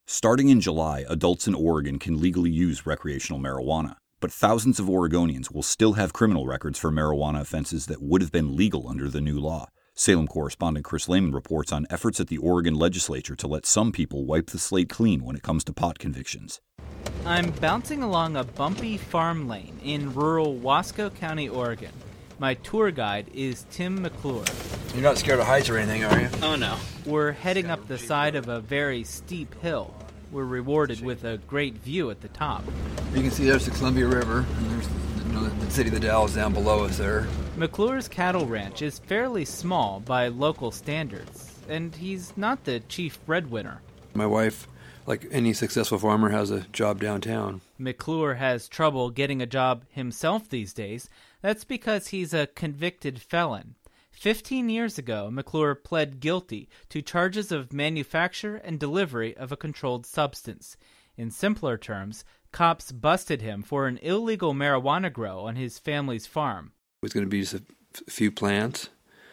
Starting in July, adults in Oregon can legally use recreational marijuana, but thousands of Oregonians will still have criminal records for marijuana offenses that would have been legal under the new law. Salem correspondent Chris Lehman reports on efforts at the Oregon legislature to let some people wipe the slate clean when it comes to pot convictions. I'm bouncing along a bumpy farm lane in rural Wasco County, Oregon. My tour guide is Tim McClure. You're not scared of heights or anything, are you? Oh, no. We're heading up the side of a very steep hill. We're rewarded with a great view at the top. You can see there's the Columbia River, and there's the city of the Dalles down below us there. McClure's cattle ranch is fairly small by local standards, and he's not the chief breadwinner. My wife, like any successful farmer, has a job downtown. McClure has trouble getting a job himself these days. That's because he's a convicted felon. 15 years ago, McClure pled guilty to charges of manufacture and delivery of a controlled substance. In simpler terms, cops busted him for an illegal marijuana grow on his family's farm. It was going to be just a few plants,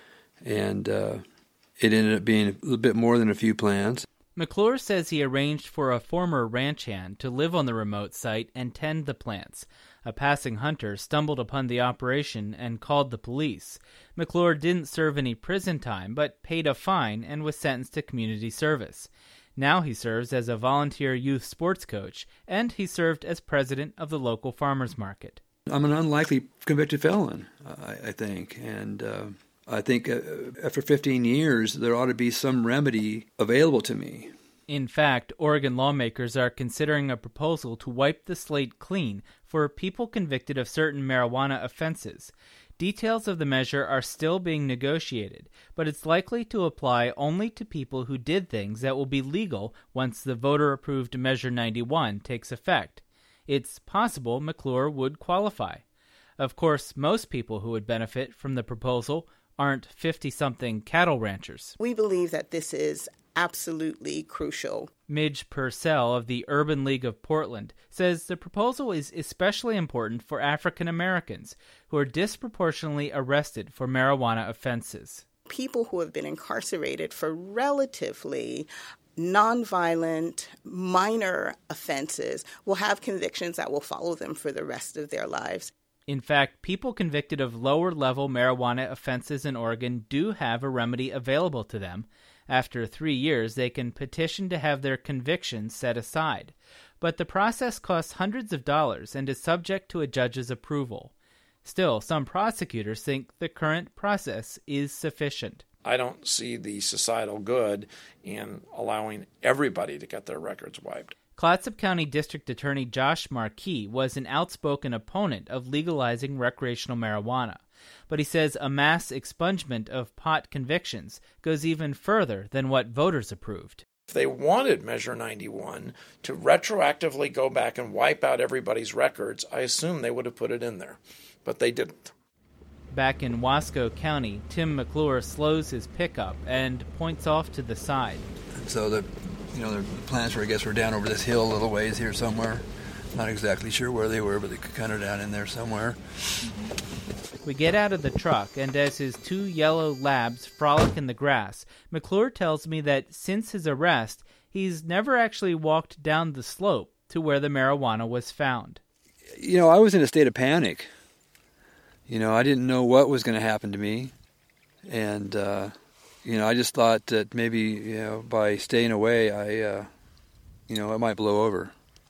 and it ended up being a little bit more than a few plants. McClure says he arranged for a former ranch hand to live on the remote site and tend the plants. A passing hunter stumbled upon the operation and called the police. McClure didn't serve any prison time, but paid a fine and was sentenced to community service. Now he serves as a volunteer youth sports coach, and he served as president of the local farmers market. I'm an unlikely convicted felon, I think, and I think after 15 years, there ought to be some remedy available to me. In fact, Oregon lawmakers are considering a proposal to wipe the slate clean for people convicted of certain marijuana offenses. Details of the measure are still being negotiated, but it's likely to apply only to people who did things that will be legal once the voter-approved Measure 91 takes effect. It's possible McClure would qualify. Of course, most people who would benefit from the proposal aren't 50-something cattle ranchers. We believe that this is absolutely crucial. Midge Purcell of the Urban League of Portland says the proposal is especially important for African Americans who are disproportionately arrested for marijuana offenses. People who have been incarcerated for relatively nonviolent, minor offenses will have convictions that will follow them for the rest of their lives. In fact, people convicted of lower-level marijuana offenses in Oregon do have a remedy available to them. After 3 years, they can petition to have their convictions set aside. But the process costs hundreds of dollars and is subject to a judge's approval. Still, some prosecutors think the current process is sufficient. I don't see the societal good in allowing everybody to get their records wiped. Clatsop County District Attorney Josh Markey was an outspoken opponent of legalizing recreational marijuana, but he says a mass expungement of pot convictions goes even further than what voters approved. If they wanted Measure 91 to retroactively go back and wipe out everybody's records, I assume they would have put it in there, but they didn't. Back in Wasco County, Tim McClure slows his pickup and points off to the side. So the plants were down over this hill a little ways here somewhere. Not exactly sure where they were, but they're kind of down in there somewhere. We get out of the truck, and as his 2 yellow labs frolic in the grass, McClure tells me that since his arrest, he's never actually walked down the slope to where the marijuana was found. I was in a state of panic. I didn't know what was going to happen to me. And, I just thought that maybe, by staying away, it might blow over.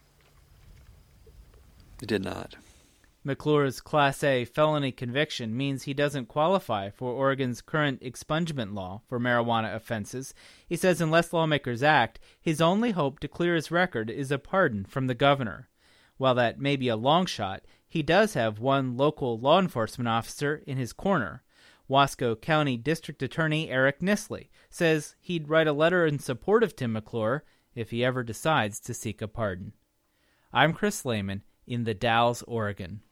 It did not. McClure's Class A felony conviction means he doesn't qualify for Oregon's current expungement law for marijuana offenses. He says unless lawmakers act, his only hope to clear his record is a pardon from the governor. While that may be a long shot, he does have one local law enforcement officer in his corner. Wasco County District Attorney Eric Nisley says he'd write a letter in support of Tim McClure if he ever decides to seek a pardon. I'm Chris Lehman in the Dalles, Oregon.